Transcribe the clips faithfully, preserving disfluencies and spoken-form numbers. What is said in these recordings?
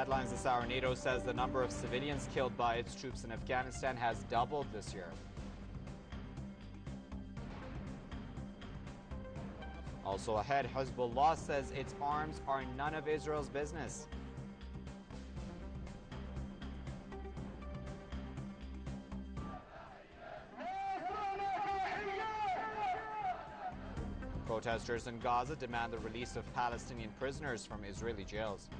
headlines this hour. NATO says the number of civilians killed by its troops in Afghanistan has doubled this year. Also ahead, Hezbollah says its arms are none of Israel's business. Protesters in Gaza demand the release of Palestinian prisoners from Israeli jails.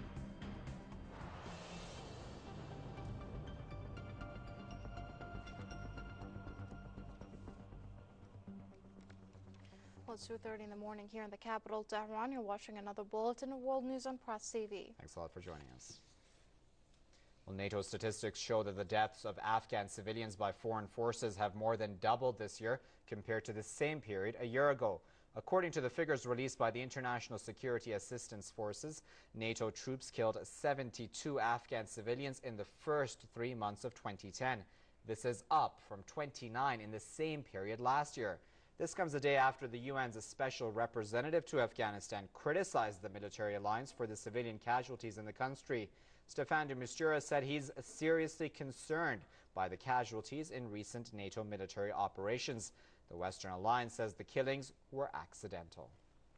Well, it's two thirty in the morning here in the capital, Tehran. You're watching another bulletin of World News on Press T V. Thanks a lot for joining us. Well, NATO statistics show that the deaths of Afghan civilians by foreign forces have more than doubled this year compared to the same period a year ago. According to the figures released by the International Security Assistance Forces, NATO troops killed seventy-two Afghan civilians in the first three months of twenty ten. This is up from twenty-nine in the same period last year. This comes a day after the U N's special representative to Afghanistan criticized the military alliance for the civilian casualties in the country. Staffan de Mistura said he's seriously concerned by the casualties in recent NATO military operations. The Western alliance says the killings were accidental.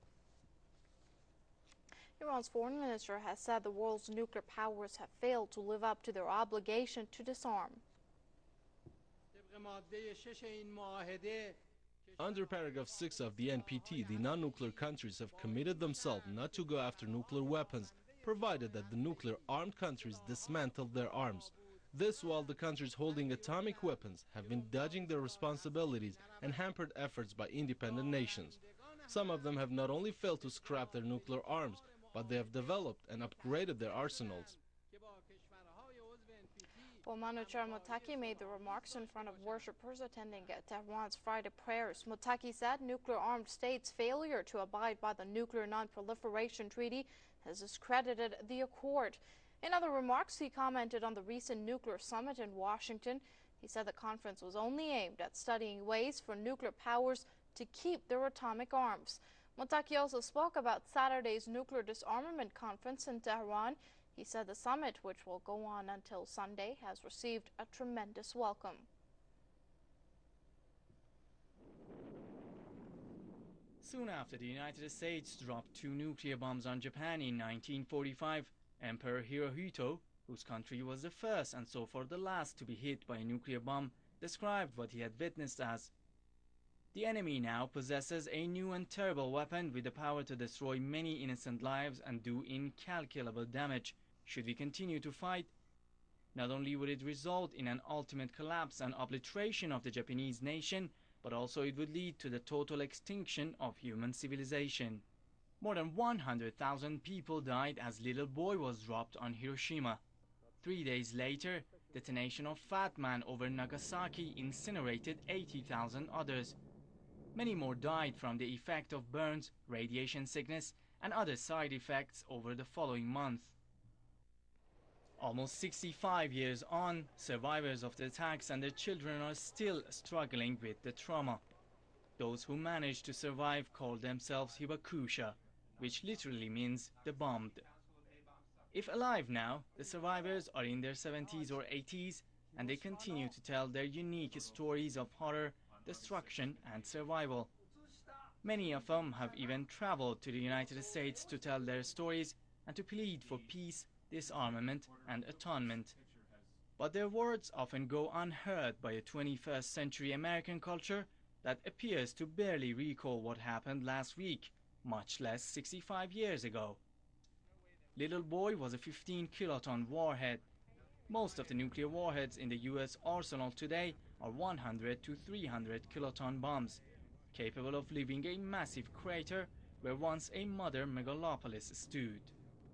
Iran's foreign minister has said the world's nuclear powers have failed to live up to their obligation to disarm. Under paragraph six of the N P T, the non-nuclear countries have committed themselves not to go after nuclear weapons, provided that the nuclear-armed countries dismantle their arms. This while the countries holding atomic weapons have been dodging their responsibilities and hampered efforts by independent nations. Some of them have not only failed to scrap their nuclear arms, but they have developed and upgraded their arsenals. Well, Manouchehr Mottaki made the remarks in front of worshippers attending Tehran's Friday prayers. Mottaki said nuclear-armed states' failure to abide by the Nuclear Non-Proliferation Treaty has discredited the accord. In other remarks, he commented on the recent nuclear summit in Washington. He said the conference was only aimed at studying ways for nuclear powers to keep their atomic arms. Mottaki also spoke about Saturday's nuclear disarmament conference in Tehran. He said the summit, which will go on until Sunday, has received a tremendous welcome. Soon after the United States dropped two nuclear bombs on Japan in nineteen forty-five, Emperor Hirohito, whose country was the first and so far the last to be hit by a nuclear bomb, described what he had witnessed as, "The enemy now possesses a new and terrible weapon with the power to destroy many innocent lives and do incalculable damage. Should we continue to fight, not only would it result in an ultimate collapse and obliteration of the Japanese nation, but also it would lead to the total extinction of human civilization." More than one hundred thousand people died as little boy was dropped on Hiroshima. Three days later, detonation of Fat Man over Nagasaki incinerated eighty thousand others. Many more died from the effect of burns, radiation sickness, and other side effects over the following month. Almost sixty-five years on, survivors of the attacks and their children are still struggling with the trauma. Those who managed to survive call themselves Hibakusha, which literally means the bombed. If alive now, the survivors are in their seventies or eighties, and they continue to tell their unique stories of horror, destruction, and survival. Many of them have even traveled to the United States to tell their stories and to plead for peace, disarmament, and atonement. But their words often go unheard by a twenty-first century American culture that appears to barely recall what happened last week, much less sixty-five years ago. Little Boy was a fifteen kiloton warhead. Most of the nuclear warheads in the U S arsenal today are one hundred to three hundred kiloton bombs, capable of leaving a massive crater where once a mother megalopolis stood.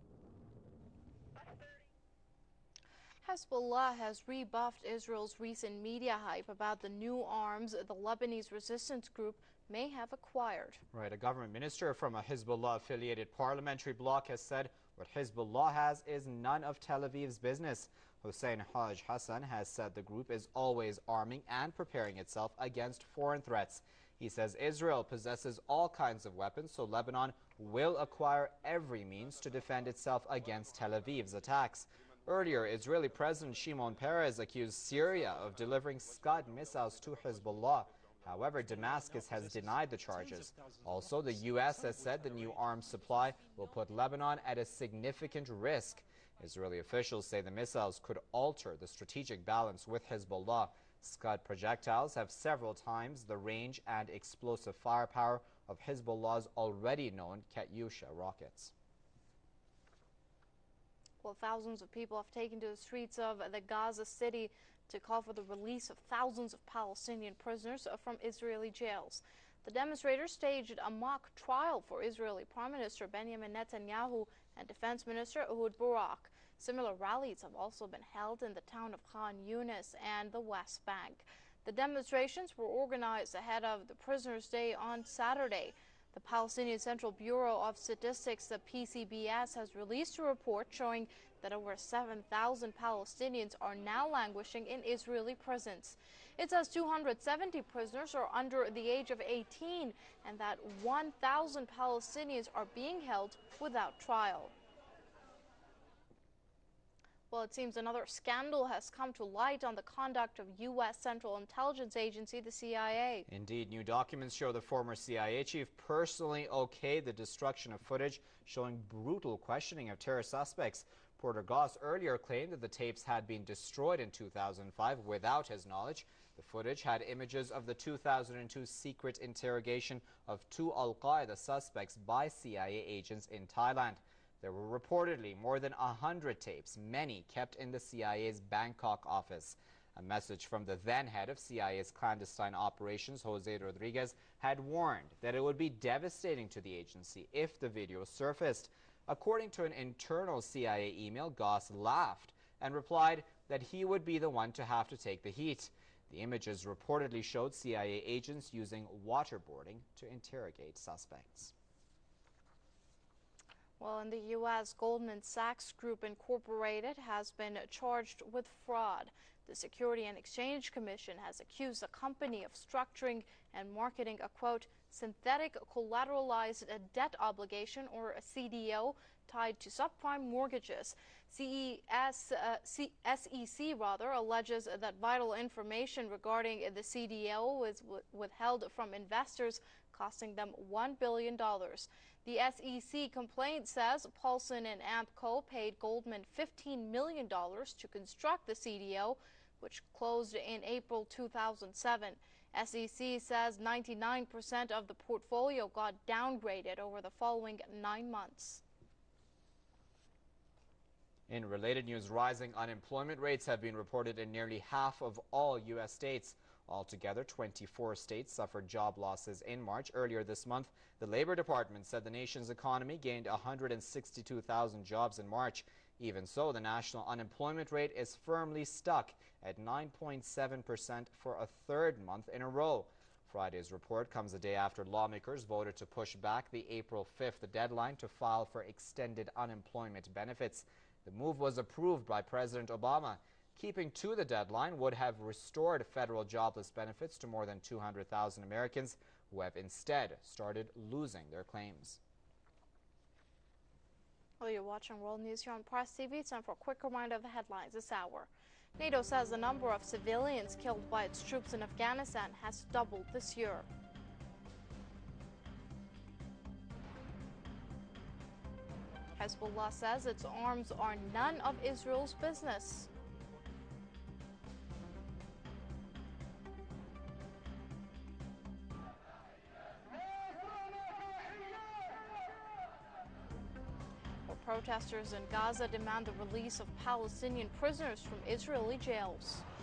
Hezbollah has rebuffed Israel's recent media hype about the new arms the Lebanese resistance group may have acquired. Right, a government minister from a Hezbollah-affiliated parliamentary bloc has said what Hezbollah has is none of Tel Aviv's business. Hussein Haj Hassan has said the group is always arming and preparing itself against foreign threats. He says Israel possesses all kinds of weapons, so Lebanon will acquire every means to defend itself against Tel Aviv's attacks. Earlier, Israeli President Shimon Peres accused Syria of delivering Scud missiles to Hezbollah. However, Damascus has denied the charges. Also, the U S has said the new arms supply will put Lebanon at a significant risk. Israeli officials say the missiles could alter the strategic balance with Hezbollah. Scud projectiles have several times the range and explosive firepower of Hezbollah's already known Katyusha rockets. Well, thousands of people have taken to the streets of the Gaza City to call for the release of thousands of Palestinian prisoners from Israeli jails. The demonstrators staged a mock trial for Israeli Prime Minister Benjamin Netanyahu and Defense Minister Ehud Barak. Similar rallies have also been held in the town of Khan Yunis and the West Bank. The demonstrations were organized ahead of the Prisoners' Day on Saturday. The Palestinian Central Bureau of Statistics, the P C B S, has released a report showing that over seven thousand Palestinians are now languishing in Israeli prisons. It says two hundred seventy prisoners are under the age of eighteen and that one thousand Palestinians are being held without trial. Well, it seems another scandal has come to light on the conduct of U S Central Intelligence Agency, the C I A. Indeed, new documents show the former C I A chief personally okayed the destruction of footage showing brutal questioning of terror suspects. Porter Goss earlier claimed that the tapes had been destroyed in two thousand five without his knowledge. The footage had images of the two thousand two secret interrogation of two Al-Qaeda suspects by C I A agents in Thailand. There were reportedly more than one hundred tapes, many kept in the C I A's Bangkok office. A message from the then head of C I A's clandestine operations, Jose Rodriguez, had warned that it would be devastating to the agency if the video surfaced. According to an internal C I A email, Goss laughed and replied that he would be the one to have to take the heat. The images reportedly showed C I A agents using waterboarding to interrogate suspects. Well, in the U S, Goldman Sachs Group Incorporated has been charged with fraud. The Security and Exchange Commission has accused the company of structuring and marketing a, quote, synthetic collateralized debt obligation, or a C D O, tied to subprime mortgages. C E S, uh, C S E C rather, alleges that vital information regarding the C D O was withheld from investors, costing them one billion dollars. The S E C complaint says Paulson and Ampco paid Goldman fifteen million dollars to construct the C D O, which closed in April two thousand seven. S E C says ninety-nine percent of the portfolio got downgraded over the following nine months. In related news, rising unemployment rates have been reported in nearly half of all U S states. Altogether, twenty-four states suffered job losses in March. Earlier this month, the Labor Department said the nation's economy gained one hundred sixty-two thousand jobs in March. Even so, the national unemployment rate is firmly stuck at nine point seven percent for a third month in a row. Friday's report comes a day after lawmakers voted to push back the April fifth deadline to file for extended unemployment benefits. The move was approved by President Obama. Keeping to the deadline would have restored federal jobless benefits to more than two hundred thousand Americans who have instead started losing their claims. Well, you're watching World News here on Press T V. It's time for a quick reminder of the headlines this hour. NATO says the number of civilians killed by its troops in Afghanistan has doubled this year. Hezbollah says its arms are none of Israel's business. Protesters in Gaza demand the release of Palestinian prisoners from Israeli jails.